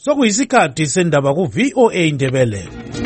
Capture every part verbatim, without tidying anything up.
Sokuyisikhathi sendaba ku V O A Ndebele.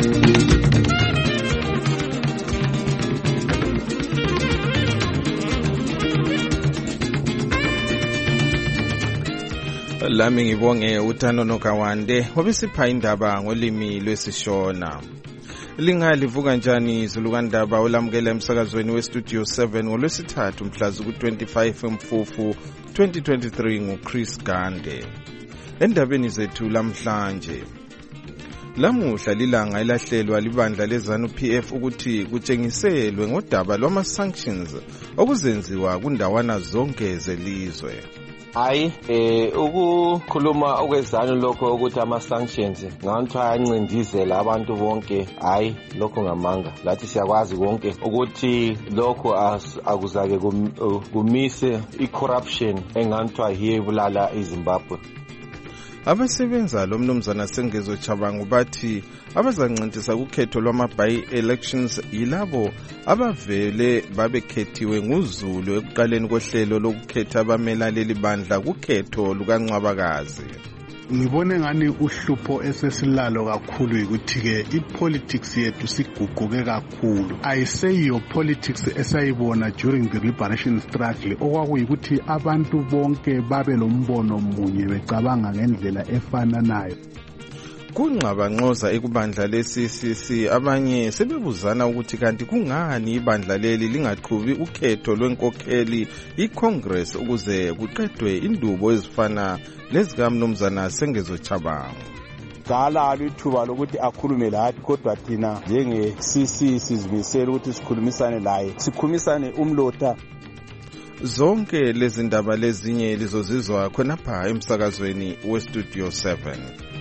Lami ngibonge uThano Nokawande obisipha indaba ngolimi lwesishona. Lingalivuka njani izulukandaba olamukela emsakazweni westudio seven ngolwesithathu mhla ku twenty-five Mfufu twenty twenty-three nguChris Gande. Endabeni zethu lamhlanje, lamuhla lilanga elahlelwa libandla leZANU P F ukuthi kutshengiselwe ngodaba lwama sanctions okuzenziwa kundawana zonke zelizwe. Hayi eh ukukhuluma okwezanu lokho ukuthi ama sanctions nganthi ayancindizela abantu bonke, hayi lokho ngamanga. Lathi siyakwazi konke ukuthi lokho akuzake kumise icorruption enganthi ayibulala iZimbabwe. Abasebenza lo mnumzana Sengezo Chabangu bathi abazancintisa kukhetho lwama-by elections yilabo abavele babekhethiwe nguZulu ekuqaleni kohlelo lokukhetha abamelaleli bandla kukhetho lukaNcwabakazi. Ngibone ngani uhlupho esesilalo kakhulu ukuthi ke ipolitics yethu siguquke kakhulu. Ayiseyiyo politics esayibona during the liberation struggle okwakuyikuthi abantu bonke babe lombono munye becabanga ngendlela efananayo. Kunqabanqoza ekubandla le-C C C abanye sebebuzana ukuthi kanti kungani ibandla leli lingaqhubi ukhetho lwenkokheli iCongress ukuze kuqedwe indubo ezifana lezikaMnumzana Sengezo Chabangu. Dala alithuba lokuthi akhulume lathi, kodwa thina njenge-C C sizimisela ukuthi sikhulumisane laye, sikhulumisane umlotha. Zonke lezi ndaba lezinye lizozizwa khonapha emsakazweni westudio seven.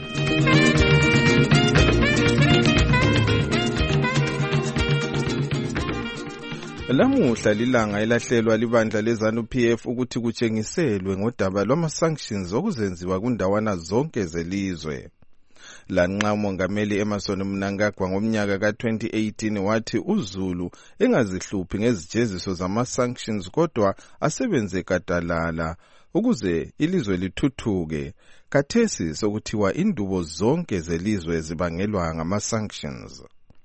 Lamuhla lilanga elahlelwa libandla leZANU P F ukuthi kutshengiselwe ngodaba lwama sanctions okuzenziwa kundawana zonke zelizwe. Lanxa umongameli Emmerson Mnangagwa ngomnyaka ka twenty eighteen wathi uZulu engazihluphi ngezijeziso zama sanctions kodwa asebenze gadalala ukuze ilizwe lithuthuke. Kathesi sokuthiwa indubo zonke zelizwe zibangelwa ngama sanctions.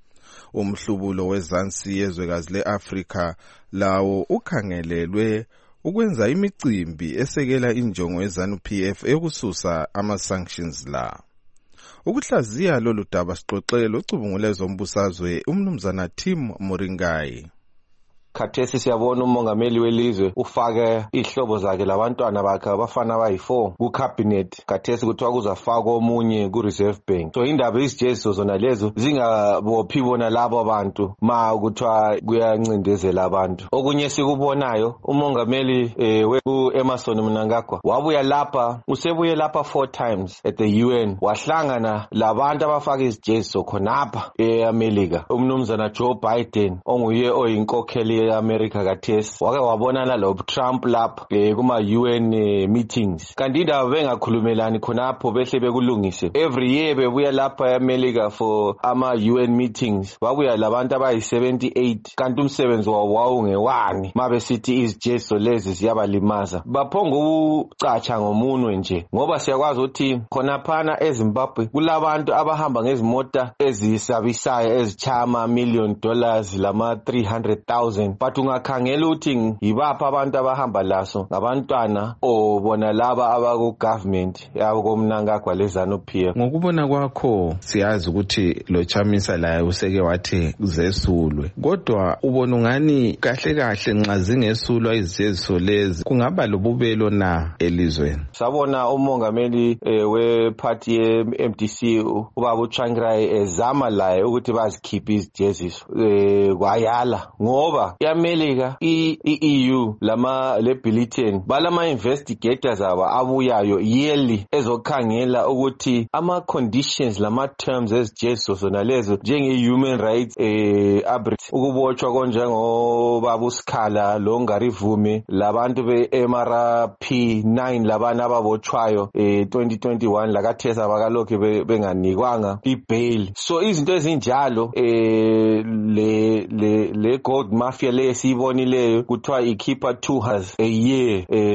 Umhlubulo wezansi yezwekazi leAfrika lawo ukhangelelwe ukwenza imicimbi esekela injongo yeZANU P F eyokususa ama sanctions la. Ukuhlaziya lolu daba sixoxele locubungule zombusazwe umnumzana Tim Moringai. Khathesi siyabona umongameli welizwe ufake ihlobo zakhe labantwana bakhe abafana abayi-four ku cabinet. Khathesi kuthiwa kuzafakwa omunye ku Reserve Bank. So indaba izijeziso zona lezo zingabophi bona labo abantu ma kuthiwa kuyancindezela abantu. Okunye sikubonayo umongameli eh, we Emmerson Mnangagwa wabuya lapha, usebuye lapha four times at the U N, wahlangana labantu abafaka izijeziso khonapha eAmerica. Umnumzana Joe Biden onguye oyinkokheli eAmerica kathesi wake wabonana lo Trump lapha eh, kuma U N eh, meetings. Kanti indaba bengakhulumelani khonapho behle bekulungise. Every year bebuya lapha eAmerica for ama U N meetings, babuya labantu abayi seventy-eight, kanti umsebenzi wawo wawungewani mabesithi izijeziso lezi ziyabalimaza. Baphonga ukucatsha ngomunwe nje, ngoba siyakwazi ukuthi khonaphana eZimbabwe kulabantu abahamba ngezimota ezisabisayo ezichama million dollars lama three hundred thousand. But ungakhangela ukuthi yibapha abantu abahamba laso ngabantwana obona laba abaku government yabo komNangagwa leZANU P F. Ngokubona kwakho siyazi ukuthi lo Chamisa laye useke wathi zesulwe, kodwa ubona ungani kahle kahle nxa zingesulwa izijeziso lezi kungaba lobubelo na elizweni? Sabona umongameli eh, we party ye M D C ubaba uChangrai ezama laye ukuthi bazikhiphe izijeziso eh, kwayala ngoba eAmerica i-E U lama le bulletin balama investigators aba abuyayo yearly ezokhangela ukuthi ama conditions lama terms ezijeziso zona lezo njenge human rights eh abrit ukubotshwa konjengo baba uSikhala lo Ngarivume labantu be M R P nine labana ababotshwayo eh twenty twenty-one lakathesa bakalokho benganikwanga ibail. So izinto ezinjalo eh le le le gold mafia le siyibonileyo kuthiwa ikhipha two has a year eh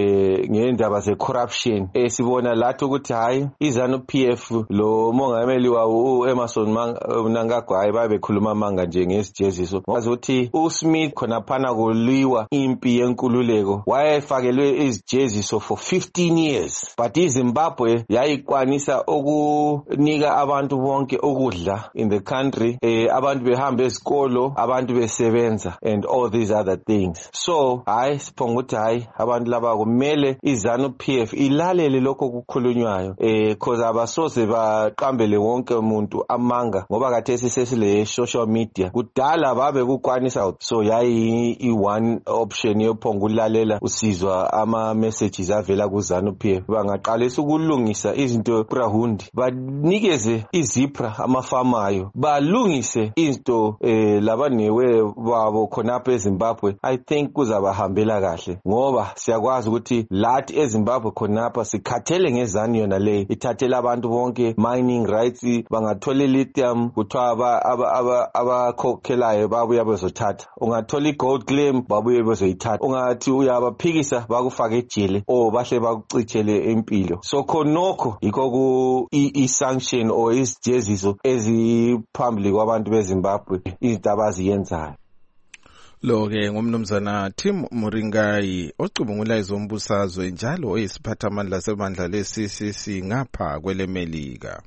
ngendaba ze corruption esibona lathi ukuthi hayi iZANU P F lo mongameli wawo uEmmerson Mnangagwa hayi babekhuluma manga nje ngesijeziso ngazi ukuthi uSmith khona phana kuliwa impi yenkululeko wayefakelwe izijeziso for fifteen years but iZimbabwe yayikwanisa ukunika abantu bonke ukudla in the country eh, abantu behamba ezikolo abantu besebenza and all these other things so hayi siphonga ukuthi hayi abantu laba kumele iZANU P F ilalele lokho kukhulunywayo eh cause abasoze baqambele wonke umuntu amanga ngoba kathesi sesile social media kudala babe kukwanisa so yayi i one option yophonga ulalela usizwa ama messages avela kuZANU P F bangaqalisa ukulungisa izinto ePrahundi banikeze izipra amafamayo balungise izinto eh labanewe babo khonapha eZimbabwe I think kuzabahambela kahle ngoba siyakwazi ukuthi lathi eZimbabwe khonapha sikhathele ngezani yona le ithathela abantu bonke mining rights bangathola lithium kuthiwa aba abakhokhelayo babuya bezothatha ungathola igold claim babuye bezoyithatha ungathi uyabaphikisa bakufaka ejele o bahle bakucithele impilo so khonokho yikho ku i-sanction or isijeziso eziphambili kwabantu beZimbabwe izinto abaziyenzayo. Lo ke ngumnumzana Tim Muringai ocubungula izombusazwe njalo oyisiphathamandla sebandla le-C C C ngapha kwelemelika.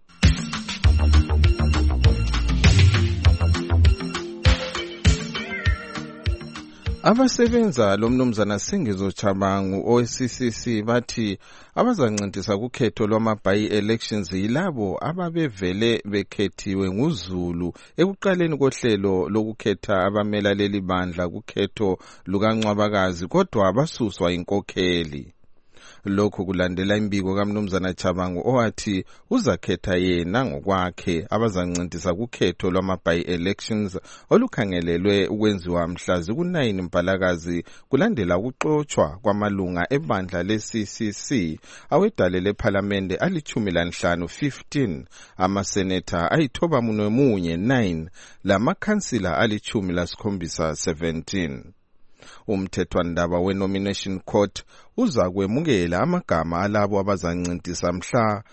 Abasebenza lo mnumzana Singizo Chabangu o-C C C bathi abazancintisa kukhetho lwama-by elections yilabo ababevele bekhethiwe nguZulu ekuqaleni kohlelo lokukhetha abamela leli bandla kukhetho lukaNcwabakazi kodwa basuswa inkokheli. Lokho kulandela imbiko kaMnumzana Chabangu owathi uzakhetha yena ngokwakhe abazancintisa kukhetho lwama-by elections olukhangelelwe ukwenziwa mhla ziku-nine Mpalakazi kulandela ukuxotshwa kwamalunga ebandla le-C C C awedale lephalamende alitshumi lanhlanu fifteen amaseneta ayithoba munwe munye nine lamakhansila alitshumi lasikhombisa seventeen. Umthethwandaba we-Nomination Court uza kwemukela amagama alabo abazancintisa mhla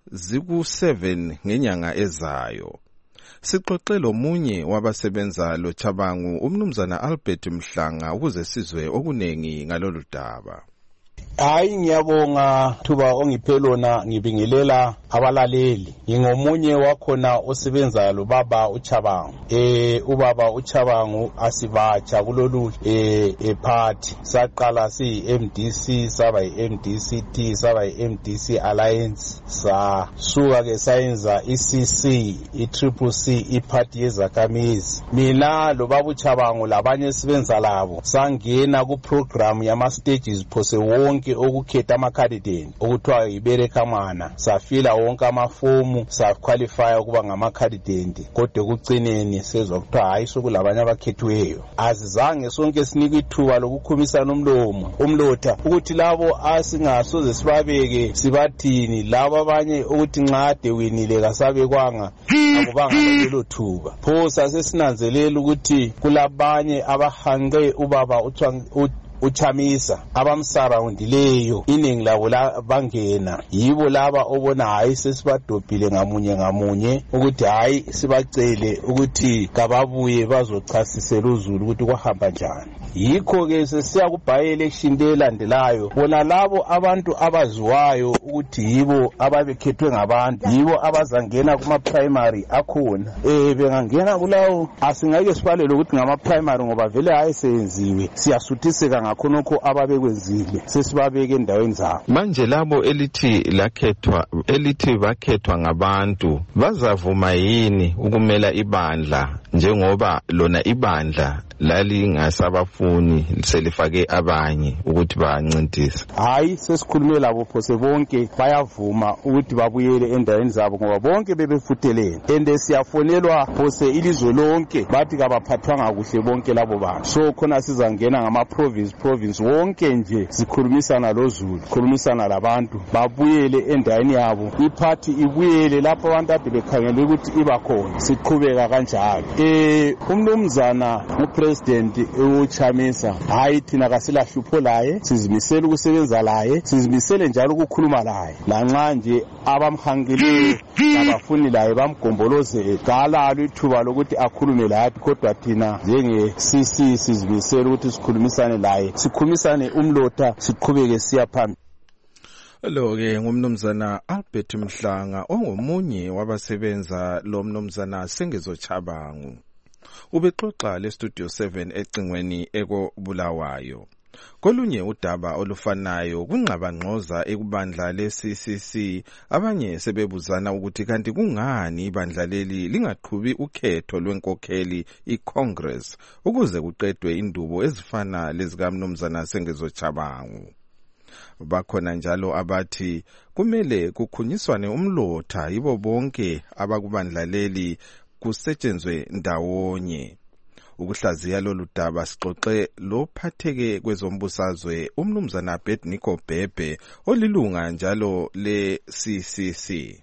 ziku-seven ngenyanga ezayo. Sixoxelo munye wabasebenza lo Chabangu umnumzana Albert Mhlanga ukuze sizwe okunengi ngalolu daba. Hayi ngiyabonga thuba ongiphelona ngibingelela abalaleli ngingomunye wakhona osebenza lo baba uChabangu eh ubaba uChabangu asibatsha kulolu eh eparty saqala si M D C saba i-M D C T saba i-M D C Alliance sa suka ke sayenza i-C C i-Triple C iparty yezakhamizi mina lo baba uChabangu labanye sibenza labo sangena ku program yama stages phose wonke okukhetha ama-candidate okuthiwa iberekamana safila wonke amafomu saqualifya ukuba ngama-candidate kodwa ekucineni sezwa kuthiwa hayi sokulabanye abakhethiweyo azizange sonke sinikwe ithuba lokukhumisana umlomo umlotha ukuthi labo asingasoze sibabeke sibathini labo abanye ukuthi nxade winile kasabekwanga akubanga lelo thuba pho sasesinanzelela ukuthi kulabanye abahanqe ubaba uthiwa uChamisa abamsaraundileyo iningi labo la bangena yibo laba obona hayi sesibadobhile ngamunye ngamunye ukuthi hayi sibacele ukuthi kababuye bazochasisela uZulu ukuthi kwahamba njani yikho ke sesiya ku by election lelandelayo bona labo abantu abaziwayo ukuthi yibo ababekhethwe ngabantu yibo abazangena kuma primary akhona eh bengangena kulawo asingeke sibalele ukuthi ngama primary ngoba vele hayi senziwe siyasuthiseka ngakhonokho ababekwenzile sesibabeke endaweni zabo manje labo elithi lakhethwa elithi bakhethwa ngabantu bazavuma yini ukumela ibandla njengoba lona ibandla lali ngasabafuni selifake abanye ukuthi bancintise hayi sesikhulume labo phose bonke bayavuma ukuthi babuyele endaweni zabo ngoba bonke bebefutelene ende siyafonelwa phose ilizwe lonke bathi kabaphathwanga kuhle bonke labo bantu so khona sizangena ngama province province wonke nje sikhulumisana loZulu khulumisana labantu babuyele endaweni yabo iparty ibuyele lapho abantu ade bekhangela ukuthi iba khona siqhubeka kanjalo eh umnumzana upresident uChamisa hayi thina kasila hlupho laye, sizimisela ukusebenza laye, sizimisele njalo ukukhuluma laye. Lanxa nje abamhankeleyo abafuni laye bamgombolozele, kalalo ithuba lokuthi akhulume lathi, kodwa thina njenge C C sizimisela ukuthi sikhulumisane laye, sikhulumisane umlotha, siqhubeke siya phambili. Lo ke ngumnumzana Albert Mhlanga ongomunye wabasebenza lo mnumzana Sengezo Chabangu. Ubexoxa le Studio seven ecingweni eko Bulawayo. Kolunye udaba olufanayo kungxabangxoza ekubandla le C C C, abanye sebebuzana ukuthi kanti kungani ibandla leli lingaqhubi ukhetho lwenkokheli iCongress ukuze kuqedwe indubo ezifana lezika mnumzana Sengezo Chabangu. Bakhona njalo abathi kumele kukhunyiswane umlotha yibo bonke abakubandla leli kusetshenzwe ndawonye. Ukuhlaziya lolu daba sixoxe lo phatheke kwezombusazwe umnumzana Abednego Bhebhe olilunga njalo le C C C.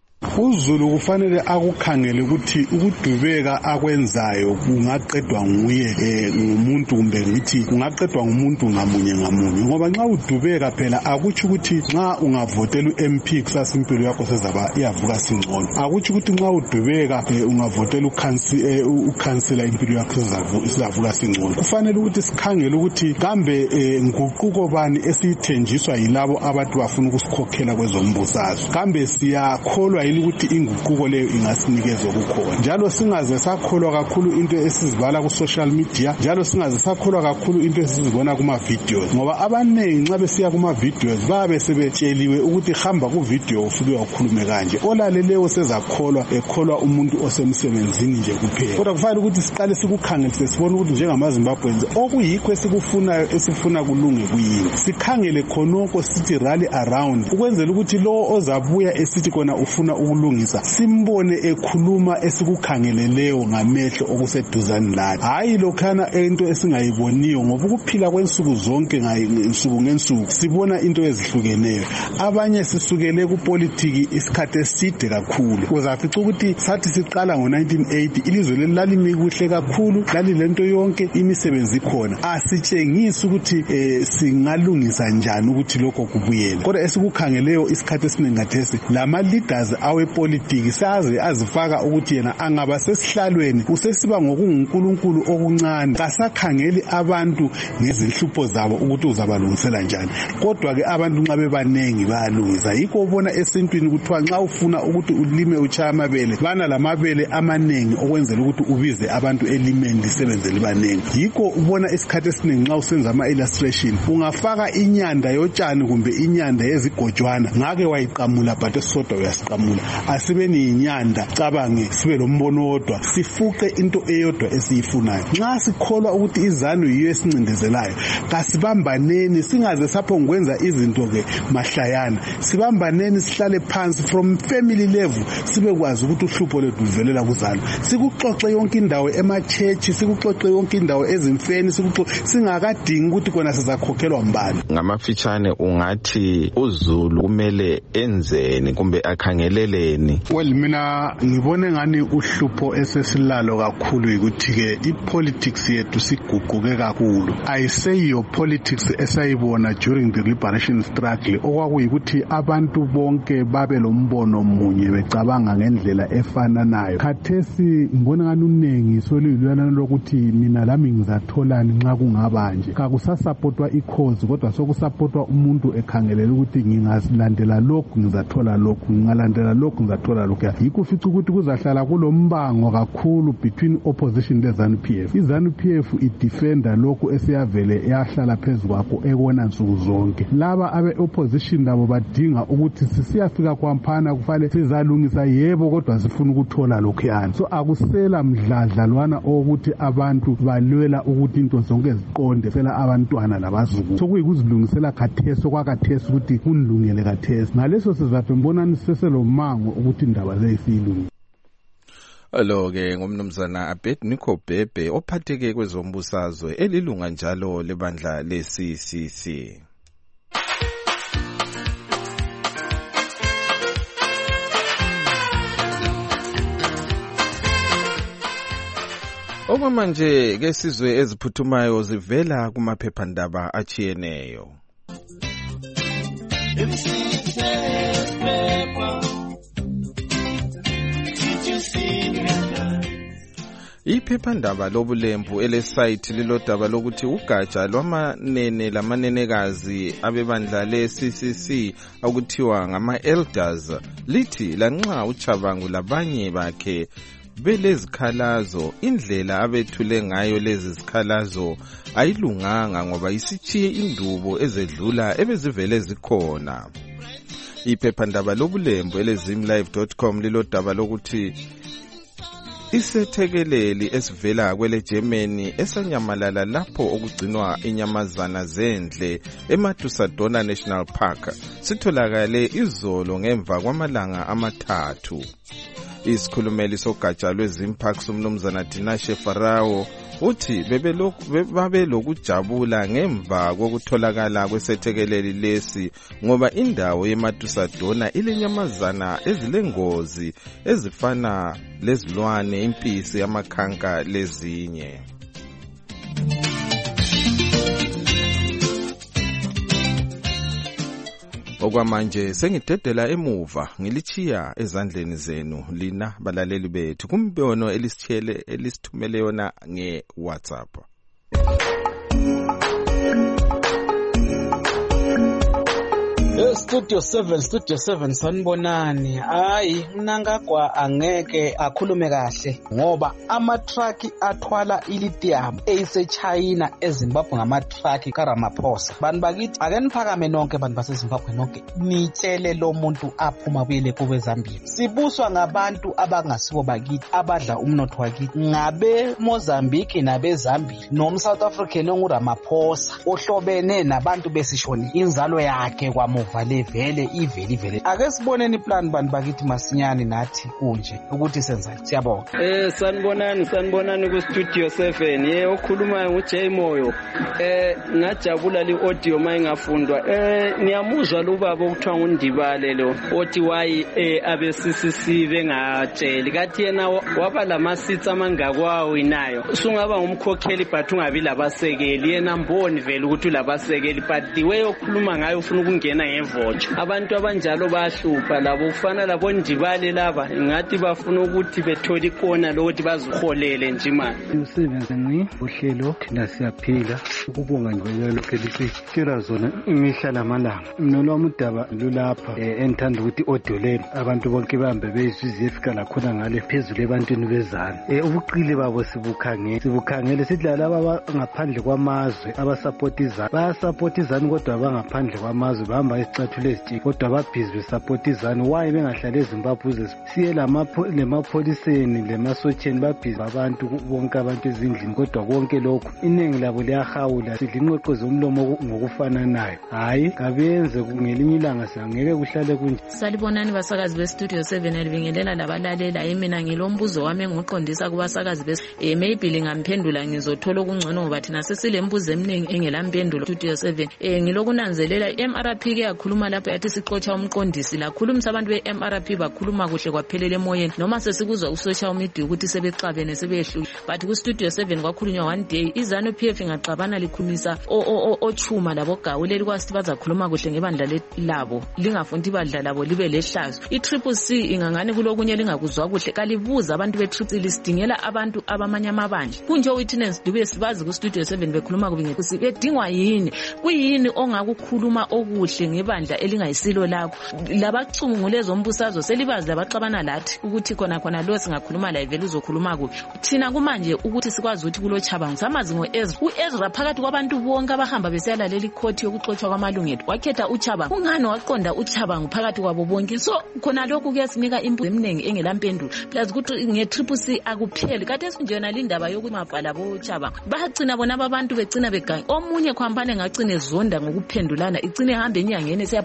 uZulu kufanele akukhangele ukuthi ukudubeka akwenzayo kungaqedwa nguye eh, ngumuntu kumbe ngithi kungaqedwa ngumuntu ngamunye ngamunye, ngoba nxa udubeka phela akuthi ukuthi nxa ungavotela uM P kusasa impilo yakho sezaba iyavuka singcono, akuthi ukuthi nxa udubeka eh, ungavotela ukhansi eh, ukhansela impilo yakho sezavuka singcono. Kufanele ukuthi sikhangele ukuthi kambe eh, nguquko bani esithenjiswa yilabo abantu bafuna ukusikhokhela kwezombusazwe, kambe siyakholwa ukuthi inguquko leyo ingasinikeza ukukhona, njalo singaze sakholwa kakhulu into esizibala ku social media, njalo singaze sakholwa kakhulu into esizibona kuma videos, ngoba abaningi nxa besiya kuma videos babe sebetsheliwe ukuthi hamba ku video ufike ukhulume kanje, olaleleyo sezakholwa ekholwa umuntu osemsebenzini nje kuphela. Kodwa kufanele ukuthi siqale sikukhangelise sibone ukuthi njengamaZimbabweans okuyikho esikufunayo esifuna kulunge kuyini, sikhangele khonoko sithi rally around ukwenzela ukuthi lo ozabuya esithi kona ufuna ukulungisa simbone ekhuluma esikukhangeleleyo ngamehlo okuseduzane lathi, hayi lokhana into esingayiboniyo, ngoba ukuphila kwensuku zonke ngensuku ngensuku sibona into ezihlukeneyo. Abanye sisukele kupolitiki isikhathi eside kakhulu, uzafica ukuthi sathi siqala ngo nineteen eighty ilizwe leli lalimi kuhle kakhulu, lali lento yonke imisebenzi ikhona, asitshengisi ukuthi eh, singalungisa njani ukuthi lokho kubuyele. Kodwa esikukhangeleyo isikhathi esiningathesi lama leaders awepolitiki saze azifaka ukuthi yena angaba sesihlalweni usesiba ngokuNkulunkulu okuncane, kasakhangeli abantu ngezinhlupho zabo ukuthi uzabalungisela njani. Kodwa ke abantu nxa bebanengi bayalungisa, yikho ubona esintwini kuthiwa nxa ufuna ukuthi ulime uchaya amabele bana lamabele amanengi okwenzela ukuthi ubize abantu elimeni lisebenze libanengi. Yikho ubona isikhathi esiningi nxa usenza ama illustration ungafaka inyanda yotshani kumbe inyanda yezigojwana ngake wayiqamula but esodwa uyasiqamula, asibe ni inyanda cabange sibe lombono wodwa sifuqe into eyodwa esiyifunayo. Nxa sikholwa ukuthi izanu yiyo esincindezelayo kasibambaneni, singaze sapho ngwenza izinto ke mahlayana, sibambaneni sihlale phansi from family level sibe kwazi ukuthi uhlupho lethu luvelela kuzalo, sikuxoxe yonke indawo emachechi, sikuxoxe yonke indawo ezimfeni, sikuxoxe singakadingi ukuthi kona sizakhokhelwa mbani. Ngamafitshane ungathi uZulu kumele enzeni kumbe akhangeleleni? Well, mina ngibone ngani uhlupho esesilalo kakhulu ukuthi ke ipolitics yethu siguquke kakhulu. I say your politics esayibona during the liberation struggle okwakuyikuthi abantu bonke babe lombono munye becabanga ngendlela efananayo. Khathesi ngibona ngani unengi solilwana lokuthi mina lami ngizatholani nxa kungabanje, kakusasupportwa icause kodwa sokusupportwa umuntu ekhangelela ukuthi ngingalandela lokhu ngizathola lokhu, ngingalandela lokhu ngizathola lokhu. Yikho ufica ukuthi kuzahlala kulombango kakhulu between opposition le ZANU P F. iZANU P F idefenda lokhu esiyavele yahlala phezukwakho ekona nsuku zonke. Laba abe opposition labo badinga ukuthi sisiyafika kwamphana kufanele sizalungisa, yebo kodwa sifuna ukuthola lokhu yani. So akusela mdladlalwana ukuthi abantu balwela ukuthi into zonke ziqonde sela abantwana labazukulu, so kuyikuzilungisela khathesi kwakathesi ukuthi kunilungele khathesi. Ngaleso sizathu mbona siseselomango ukuthi indaba zeyilungile. Alo ke ngumnumzana Abednego Bhebhe ophatheke kwezombusazwe elilunga njalo lebandla le C C C. Okwamanje ke sizwe eziphuthumayo zivela kumaphephandaba achiyeneyo. Iphephandaba lobulembu elesite lilodaba lokuthi ugatsha lwamanene lamanenekazi abebandla le-C C C okuthiwa ngama-elders lithi lanxa uChabangu labanye bakhe belezikhalazo indlela abethule ngayo lezi zikhalazo ayilunganga ngoba isitshiye indubo ezedlula ebezivele zikhona. Iphephandaba lobulembu elezimlive dot com lilodaba lokuthi isethekeleli esivela kwele Germany esanyamalala lapho okugcinwa inyamazana zendle eMatusadona National Park sitholakale izolo ngemva kwamalanga amathathu. Isikhulumeli sogatsha lwezimparks umnumzana Dinashe Farao uthi babe lokujabula ngemva kokutholakala kwesethekeleli lesi ngoba indawo yeMatusadona ilenyamazana ezilengozi ezifana lezilwane impisi yamakhanka lezinye. Okwamanje sengidedela emuva ngilichiya ezandleni zenu lina balaleli bethu kumbono elisithele elisithumele yona ngeWhatsApp. Studio seven Studio seven sanibonani. Hayi mina ngagwa angeke akhulume kahle ngoba ama truck athwala ilithium eyise China eZimbabwe ngama truck kaRamaphosa. Bantu bakithi ake niphakame nonke bantu baseZimbabwe nonke nitshele lo muntu aphuma kuyele kube Zambia. Sibuswa ngabantu abangasibo bakithi abadla umnotho wakithi ngabe Mozambique nabe Zambia no South African onguRamaphosa ohlobene nabantu besishoni inzalo yakhe kwamuva vale vele iveli vele. Ake siboneni plan bantu bakithi masinyane nathi kunje ukuthi senza. Siyabonga. Eh sanibonani sanibonani ku Studio seven. Ye okhulumayo nguJay Moyo. Eh ngajabula li audio mayingafundwa. Eh niyamuzwa lo baba okuthiwa ngundibale lo othi wayi eh abe C C C bengatsheli kathi yena waba lama seats amangakwawo inayo. Usungaba ngumkhokheli but ungabi labasekeli yena mboni vele ukuthi labasekeli but the way okhuluma ngayo ufuna ukungena ngevocho. Abantu abanjalo bahlupha labo ufana labo ndibale laba ngathi bafuna ukuthi bethola ikona lokuthi baziholele nje imali. Umsebenzi ngi uhlelo thina siyaphila ukubonga nje lokho elisitshela zona imihla lamalanga. Mina lwami udaba lulapha engithanda ukuthi odoleni abantu bonke bahambe beyizizwe efika la khona ngale phezulu ebantwini bezana. Eh ubuqile babo sibukhangele sibukhangele sithi laba ngaphandle kwamazwe abasupport izana basupport izana kodwa bangaphandle kwamazwe bahamba isicathule ezithiki kodwa babhizi besupport izana. Why bengahlala eZimbabwe uze siye lemapholiseni lemasocheni babhizi abantu bonke abantu ezindlini kodwa konke lokho iningi labo liyahawula sidla inqoqo zomlomo ngokufananayo. Hayi kabenze kungelinye ilanga singeke kuhlale kunje. Salibonani basakazi be Studio seven elibingelela labalalela mina ngilombuzo wami engiqondisa kubasakazi be eh maybe lingamphendula ngizothola okungcono ngoba thina sesilembuzo eminingi engelampendulo. Studio seven eh ngilokunanzelela M R P ke yakhuluma lapho yathi siqotsha umqondisi la khulumisa abantu be M R P bakhuluma kuhle kwaphelele emoyeni noma sesikuzwa usocial media ukuthi sebexabene sebehlu but ku Studio seven kwakhulunywa one day izanu P F ngaxabana likhulumisa ochuma labo gawu leli kwasithi bazakhuluma kuhle ngebandla labo lingafundi ibandla labo libe lehlazo. I-Triple C ingangani kulokunye lingakuzwa kuhle kalibuza abantu be-Triple lisdingela abantu abamanya amabandla kunje witness dube sibazi ku Studio seven bekhuluma kubinge bedingwa yini kuyini ongakukhuluma okuhle ngebandla elingayisilo lakho labacungule zombusazwe selibazi labaxabana lathi ukuthi khona khona lo singakhuluma la ivele uzokhuluma kubi thina kumanje ukuthi sikwazi ukuthi kulo Chabangu samazi ngoEzra uEzra phakathi kwabantu bonke abahamba besiyalalela ikhothi yokuxoxwa kwamalungelo wakhetha uChabangu ungani waqonda uChabangu phakathi kwabo bonke so khona lokhu kuyasinika imbuzo eminingi engelampendulo plus ukuthi nge-Triple C akupheli kade esinjena lindaba yokuthi mabhala bo Chabangu bagcina bona abantu begcina beganga omunye khwampane ngagcine zonda ngokuphendulana igcine hambe enyangeni siya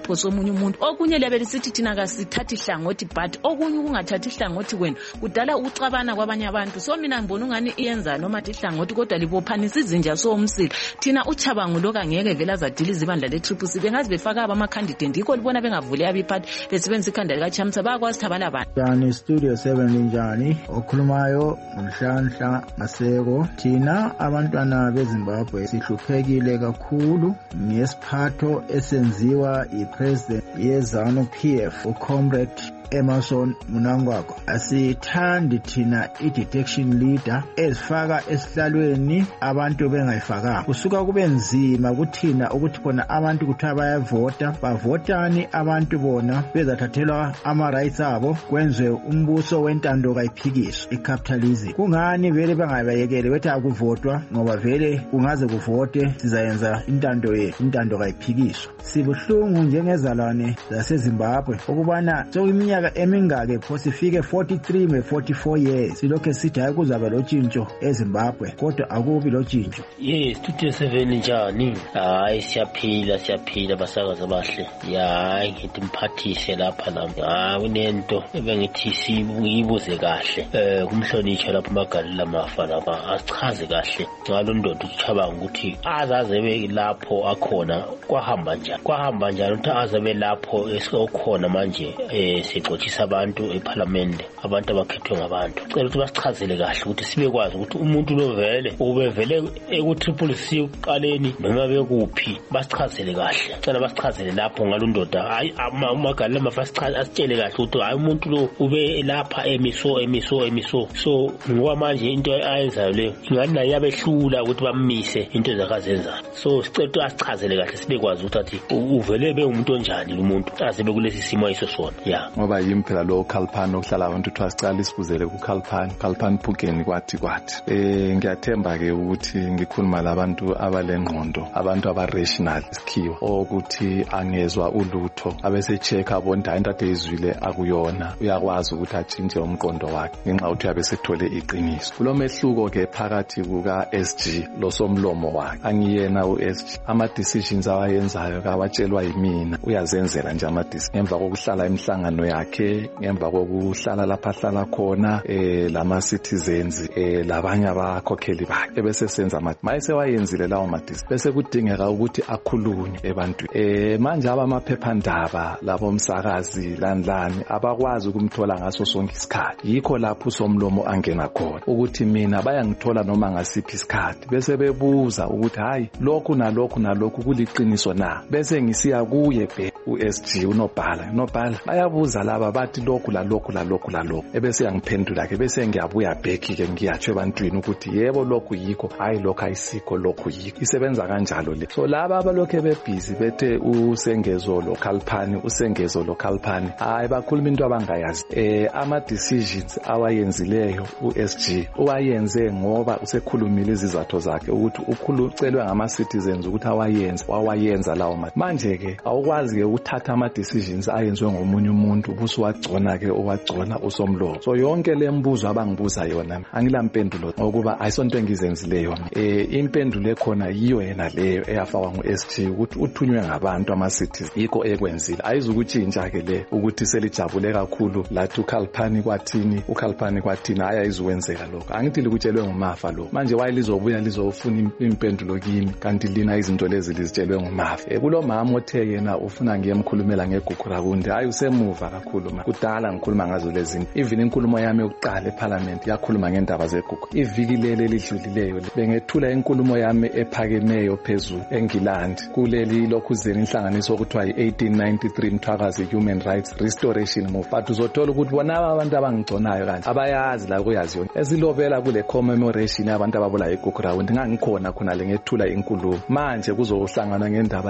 isipho somunye umuntu. Okunye lebe lisithi thina kasithathi ihlangothi, but okunye ukungathathi ihlangothi kwenu kudala ukucabana kwabanye abantu. So mina ngibona ungani iyenza noma thi ihlangothi kodwa libophanisa izinja so umsila. Thina uChabangu lo kangeke vele azadiliza ibandla le Triple C. Bengazi befaka ama candidate yikho libona bengavule abiphathi besebenzisa ikhanda lika Chamsa bakwazi thabala abantu. Yani Studio seven linjani? Okhulumayo umhlanhla Maseko. Thina abantwana beZimbabwe sihluphekile kakhulu ngesiphatho esenziwa iPresident yeZanu P F uComrade Emerson Mnangagwa. Asithandi thina i-detection leader ezifaka esihlalweni abantu bengayifakanga. Kusuka kube nzima kuthina ukuthi khona abantu kuthiwa bayavota, bavotani abantu bona bezathathelwa ama-rights abo kwenziwe umbuso wentando kayiphikiswa i-capitalism. Kungani vele bangabayekele bethi akuvotwa ngoba vele kungaze kuvote sizayenza intando yethu, intando kayiphikiswa. Sibuhlungu njengezalwane zaseZimbabwe ukubana sokuminyaka emingake pho sifike forty-three me forty-four years silokho sithi hayi kuzaba lo tshintsho eZimbabwe kodwa akubi lo tshintsho. Yes, Studio seven njani? Hayi siyaphila siyaphila basakazi abahle. Ya ngithi mphathise lapha la. Ah kunento ebengithi siyibuze kahle. Eh kumhlonitsha lapha Magalila Mafa lapha achaze kahle ngalo ndoda uChabanga ukuthi azaze be lapho akhona kwahamba njani. Kwahamba njani ukuthi azabe lapho esokhona manje eh sixoxisa abantu eParliament, abantu abakhethwe ngabantu. Cela ukuthi basichazele kahle ukuthi sibe kwazi ukuthi umuntu lo vele ubevele eku-Triple C uqaleni noma bekuphi, basichazele kahle. Cela basichazele lapho ngalo ndoda. Hayi uMagalila Mafa asitshele kahle ukuthi hayi umuntu lo ube lapha emiso emiso emiso. So ngoba manje into ayenzayo leyo ingani naye yabehlula ukuthi bamise into zakazenza. So sicela ukuthi asichazele kahle sibe kwazi ukuthi uvele be umuntu onjani lo muntu aze bekulesi simo ayiso sona. Yeah. Ngoba yimpela lo Khalphani okuhlala abantu uthi asicala isibuzele ku Khalphani Khalphani Phukeni kwathi kwathi eh ngiyathemba ke ukuthi ngikhuluma labantu abalengqondo, abantu aba rational sikhiwa ukuthi angezwa ulutho abese check abonda into ade izwile akuyona, uyakwazi ukuthi atshintshe umqondo wakhe ngenxa ukuthi uyabe sethole iqiniso. Kulomehluko ke phakathi kuka S G lo somlomo wakhe angiyena u S G ama decisions awayenzayo kawatshelwa yimina uyazenzela nje ama decisions ngemva kokuhlala emhlangano yakhe, ngemva kokuhlala lapha hlala khona eh lama citizens eh labanye abakhokheli bakhe bese senza ama mayise wayenzile lawo madisi bese kudingeka ukuthi akhulunywe ebantu. Eh manje abamaphephandaba labo umsakazi landlani abakwazi ukumthola ngaso sonke isikhathi, yikho lapho somlomo angena khona ukuthi mina bayangithola noma ngasiphi isikhathi bese bebuza ukuthi hayi lokhu nalokhu nalokhu kuliqiniso na, bese ngisiya kuye be u S G unobhala nobhala bayabuza laba bathi lokhu la lokhu la lokhu la lokhu ebese yangiphendula ke bese ngiyabuya back ke ngiyatsho ebantwini ukuthi yebo lokhu yikho hayi lokho ayisikho lokhu yikho. Isebenza kanjalo le. So laba abalokho bebhizi bethe usengezo lo Khalphani usengezo lo Khalphani hayi bakhuluma into abangayazi. Eh ama decisions awayenzileyo u S G uwayenze ngoba usekhulumile izizathu zakhe ukuthi ukhulucelwe ngama citizens ukuthi awayenze wawayenza lawo manje ke awukwazi ke uthatha ama decisions ayenziwe ngomunye umuntu ubuso wagcona ke owagcona usomlomo. So yonke lembuzo abangibuza yona angilampendulo ngokuba ayisonto engizenzileyo. Eh impendulo ekhona yiyo yena leyo eyafakwa ngo S G ukuthi uthunywe ngabantu ama cities yikho ekwenzile. Ayizukutshintsha ke le ukuthi selijabule kakhulu lathi uKhalphani kwathini uKhalphani kwathini haya izokwenzeka lokho. Angithi likutshelwe nguMafa lo. Manje wayelizobuya lizofuna impendulo kimi kanti lina izinto lezi lizitshelwe nguMafa. Eh kulo mama othe yena ufuna ngiyemkhulumela ngeGukhurakundi hayi usemuva kakhulu ma kudala ngikhuluma ngazo lezi. Even inkulumo yami yokuqala eParliament yakhuluma ngendaba zeGugu. Iviki leli lidlulileyo bengethula inkulumo yami ephakemeyo phezulu eNgilandi kuleli lokhuzeni inhlanganiso okuthiwa i-eighteen ninety-three Mthwakazi Human Rights Restoration Movement. Uzothola ukuthi bona abantu abangigconayo kanje abayazi la kuyazi yona ezilobela kule commemoration yabantu ababula eGukhurakundi ngangikhona khona le ngethula inkulumo. Manje kuzohlangana ngendaba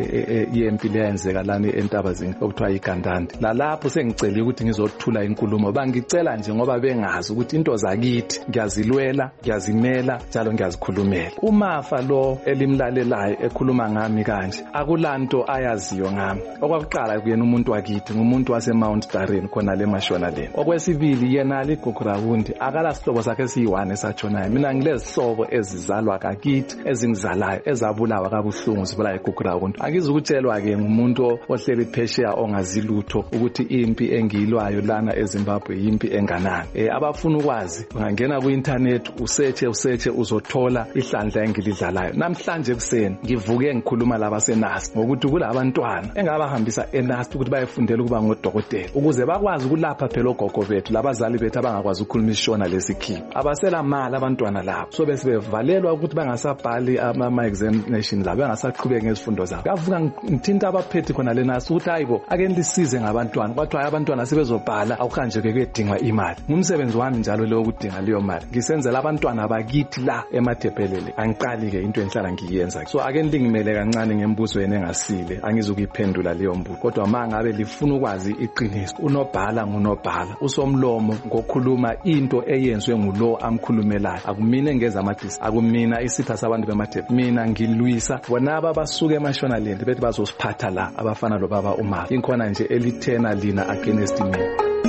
yempi leyenzeka lana eNtabazini okuthiwa iGandandi. La lapho sengicela ukuthi ngizothula inkulumo bangicela nje ngoba bengazi ukuthi into zakithi ngiyazilwela ngiyazimela njalo ngiyazikhulumela. uMafa lo elimlalelayo ekhuluma ngami kanje akulanto ayaziyo ngami. Okwakuqala kuyena umuntu wakithi ngumuntu wase Mount Darren khona le Mashonaleni. Okwesibili yena ali Gukhurakundi akala sihlobo sakhe siyi-one esatshonayo. Mina ngilezihlobo ezizalwa kakithi ezingizalayo ezabulawa kabuhlungu zibulawa eGukhurakundi. Angizukutshelwa ke ngumuntu umuntu ohleli phesheya ongazi lutho ukuthi impi engiyilwayo lana eZimbabwe impi enganani. Eh abafuna ukwazi ungangena ku internet usearche usearche uzothola ihlandla engilidlalayo. Namhlanje kuseni ngivuke ngikhuluma laba seNAS ngokuthi kulabantwana engabahambisa eNAS ukuthi bayefundela ukuba ngodokotela ukuze bakwazi ukulapha phela ogogo bethu labazali bethu abangakwazi ukukhuluma isishona lesikhipa. Abasela mali abantwana labo. So bese bevalelwa ukuthi bangasabhali ama examination labo bangasaqhubeka ngezifundo zabo. Kavuka ngithinta abaphethe khona leNAS ukuthi hayibo ake nilisize ngabantwana. Kwathi abantwana sebezobhala akukhanje ke kuyedingwa imali. Ngumsebenzi wami njalo leyo ukudinga leyo mali. Ngisenzela abantwana bakithi la eMathebhelele. Angiqali ke into enhlala ngiyenza. So ake nilingimele kancane ngembuzo yena engasile. Angizukuyiphendula leyo mbuzo. Kodwa mangabe lifuna ukwazi iqiniso. Unobhala ngunobhala. Usomlomo ngokukhuluma into eyenzwe ngulo amkhulumelayo. Akumina ngeza amadisi. Akumina isitha sabantu beMathebhelele. Mina ngilwisa bonaba basuke eMashonaland bethi bazosiphatha la abafana lo baba uMavi. Inkhona nje elithena lina against me.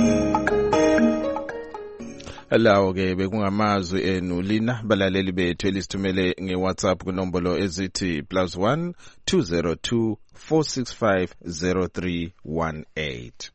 Lawo ke bekungamazwi enu lina balaleli bethu elisithumele ngeWhatsApp kunombolo ezithi plus one two zero two four six five zero three one eight.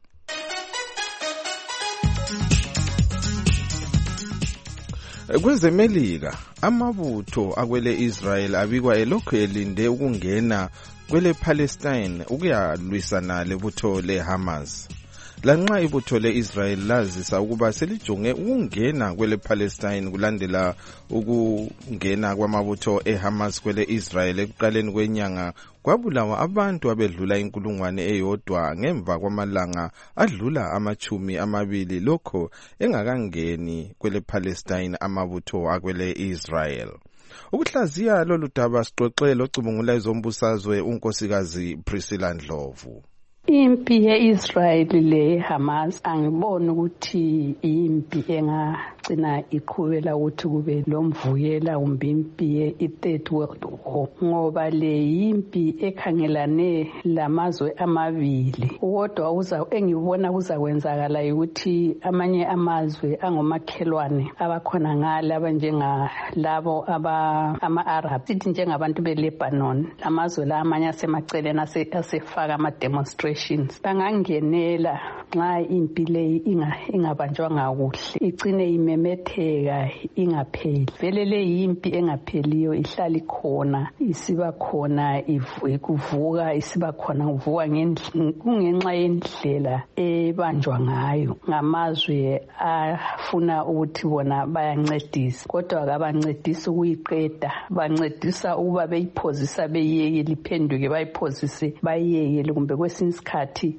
KwezeMelika amabutho akwele Israel abikwa elokhu elinde ukungena kwele Palestine ukuyalwisana lebutho leHamas. Lanxa ibutho leIsrael lazisa ukuba selijonge ukungena kwele Palestine kulandela ukungena kwamabutho eHamas kwele Israel ekuqaleni kwenyanga kwabulawa abantu abedlula inkulungwane eyodwa ngemva kwamalanga adlula amachumi amabili lokho engakangeni kwele Palestine amabutho akwele Israel. Ukuhlaziya lolu daba sixoxele ocubungula izombusazwe unkosikazi Priscilla Ndlovu. Impi ye-Israel le-Hamas angiboni ukuthi impi engagcina iqhubela ukuthi kube lomvuyela kumbe impi ye-third world war ngoba le impi ekhangelane lamazwe amabili. Kodwa uza engibona kuzakwenzakala ukuthi amanye amazwe angomakhelwane abakhona ngale abanjengalabo aba ama-Arab sithi njengabantu be-Lebanon amazwe la amanye asemaceleni asefaka ama-demonstration bangangenela nxa impi leyi ingabanjwanga kuhle igcine imemetheka ingapheli. Vele le impi engapheliyo ihlala ikhona isiba khona ivuka isiba khona uvuka kungenxa yendlela ebanjwa ngayo ngamazwe afuna ukuthi bona bayancedisa kodwa akabancedisa ukuyiqeda bancedisa ukuba beyiphozisa beyiyeke liphenduke bayiphozise bayiyeke kumbe kwesinye isikhathi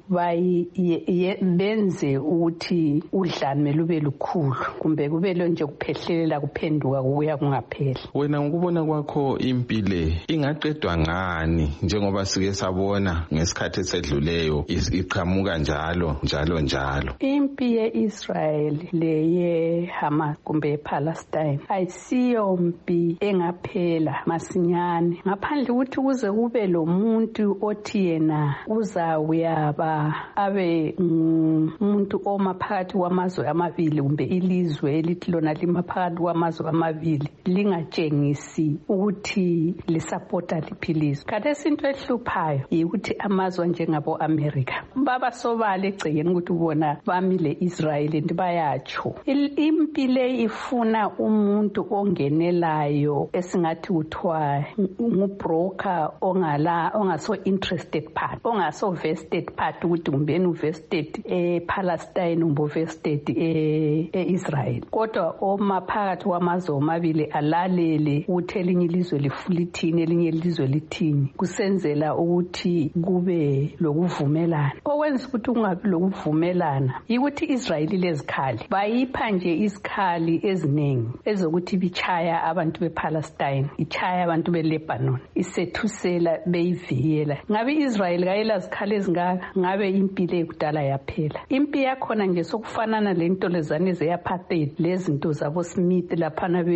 benze ukuthi udlame lube lukhulu kumbe kube lo nje kuphehlelela kuphenduka kuya kungapheli. Wena ngokubona kwakho impi le ingaqedwa ngani njengoba sike sabona ngesikhathi esedluleyo iqhamuka njalo njalo njalo? Impi ye-Israel le ye-Hamas kumbe ye-Palestine ayisiyo mpi engaphela masinyane ngaphandle ukuthi kuze kube lo muntu othi yena uzawuyaba abe umuntu omaphakathi kwamazwe amabili kumbe ilizwe elithi lona limaphakathi kwamazwe amabili lingatshengisi ukuthi lisapota liphilizwe. Khathesi into ehluphayo yikuthi amazwe njengabo America baba sobala egcekeni ukuthi ubona bamile Israel ndibayatsho. Impi le ifuna umuntu ongenelayo esingathi kuthiwa ngubroker ongala ongaso interested part ongaso vested part ukuthi kumbeni uvested ePalestine umbo vested eIsrael kodwa omaphakathi kwamazwe amabili alalele ukuthi elinye ilizwe lifulithini elinye ilizwe lithini kusenzela ukuthi kube lokuvumelana. Okwenza ukuthi kungabi lokuvumelana yikuthi Israel lezikhali bayipha nje izikhali eziningi ezokuthi bichaya abantu bePalestine ichaya abantu beLebanon isethusela beyivikela. Ngabe Israel kayela zikhali ezingaka ngabe impilo ekudala yaphela. Impi yakhona nje sokufanana lento lezane ze-apartheid lezinto zabo Smith laphana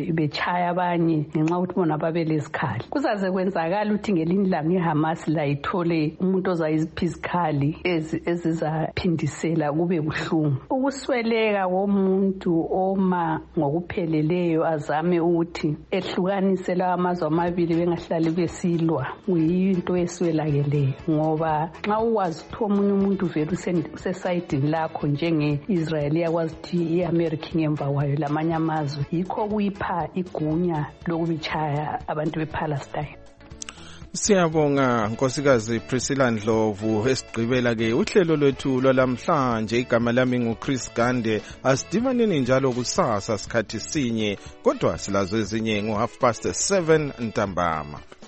bechaya abanye ngenxa ukuthi bona babelezikhali. Kuzaze kwenzakala ukuthi ngelinye ilanga iHamas la ithole umuntu ozayizipha izikhali ezizaphindisela kube buhlungu. Ukusweleka komuntu oma ngokupheleleyo azame ukuthi ehlukanise lawa amazwe amabili bengahlali besilwa kuyinto eswelakeleyo, ngoba nxa uwazi ukuthi omunye umuntu vele usesayidini lakho njenge-Israel yakwazi ukuthi i-America ngemva kwayo lamanye amazwe, yikho kuyipha igunya lokubichaya abantu bePalestine. Siyabonga Nkosikazi Priscilla Ndlovu. Esigqibela ke uhlelo lwethu lwalamhlanje. Igama lami nguChris Gande. Asidibaneni njalo kusasa sikhathi sinye, kodwa silazo ezinye ngo half past seven ntambama.